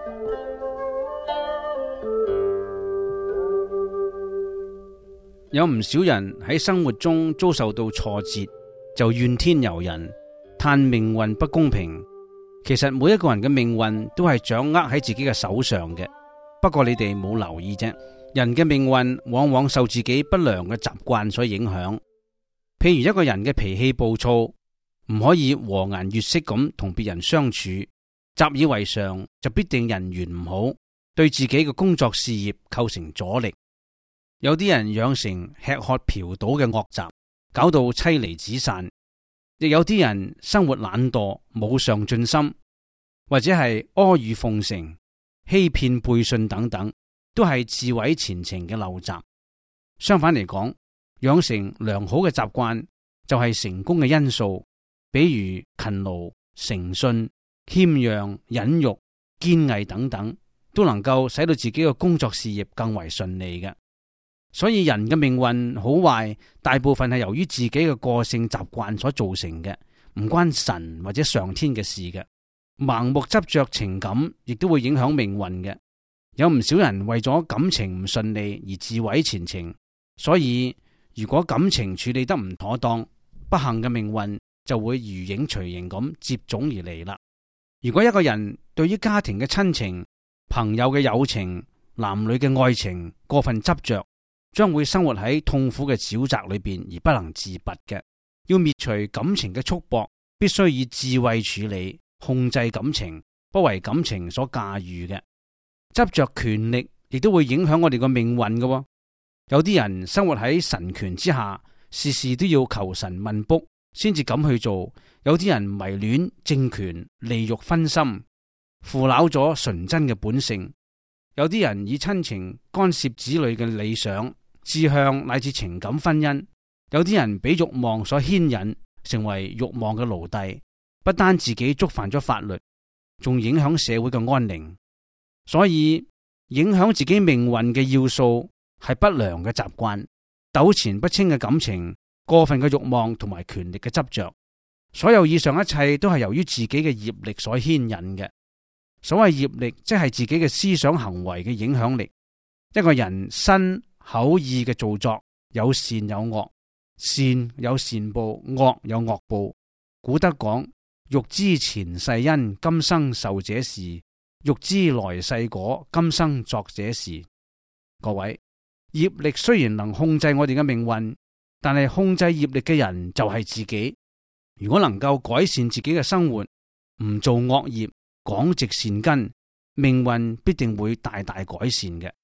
有唔少人喺生活中遭受到挫折，就怨天尤人，嘆命運不公平。其實每一個人嘅命運都係掌握喺自己嘅手上嘅，不過你哋冇留意啫。人嘅命運往往受自己不良嘅習慣所影響。譬如一個人嘅脾氣暴躁，唔可以和顏悅色咁同別人相處，習以為常就必定人緣唔好，對自己嘅工作事業構成阻力。有啲人養成吃喝嫖賭嘅惡習，搞到妻離子散；亦有啲人生活懶惰，冇上進心，或者係阿諛奉承、欺騙背信等等，都係自毀前程嘅陋習。相反嚟講，養成良好嘅習慣就係成功嘅因素，比如勤勞、誠信、謙讓、忍辱、堅毅等等，都能夠使到自己嘅工作事業更為順利嘅。所以人嘅命運好壞，大部分係由於自己嘅個性習慣所造成嘅，唔關神或者上天嘅事嘅。盲目執着情感，亦都會影響命運嘅。有唔少人為咗感情唔順利而自毀前程，所以如果感情處理得唔妥當，不幸嘅命運就會如影隨形咁接踵而嚟啦。如果一個人對於家庭嘅親情、朋友嘅友情、男女嘅愛情過分執着，將會生活喺痛苦嘅沼澤裏邊而不能自拔嘅。要滅除感情嘅束縛，必須以智慧處理，控制感情，不為感情所駕馭嘅。執着權力亦都會影響我哋個命運嘅。有啲人生活喺神權之下，事事都要求神問卜先至敢去做。有啲人迷戀政權，利欲熏心，腐朽咗純真嘅本性。有啲人以親情干涉子女嘅理想、志向乃至情感婚姻。有啲人俾欲望所牽引，成為欲望嘅奴隸，不單自己觸犯咗法律，仲影響社會嘅安寧。所以影響自己命運嘅要素係不良嘅習慣、糾纏不清嘅感情、過分嘅欲望同埋權力嘅執着。所有以上一切都係由於自己嘅業力所牽引嘅。所謂業力，即係自己嘅思想行為嘅影響力。一個人身口意嘅造作，有善有惡，善有善報，惡有惡報。古德講：欲知前世因，今生受這事；欲知來世果，今生作這事。各位，業力雖然能控制我哋嘅命運，但係控制業力嘅人就係自己。如果能夠改善自己嘅生活，唔做惡業，廣積善根，命運必定會大大改善嘅。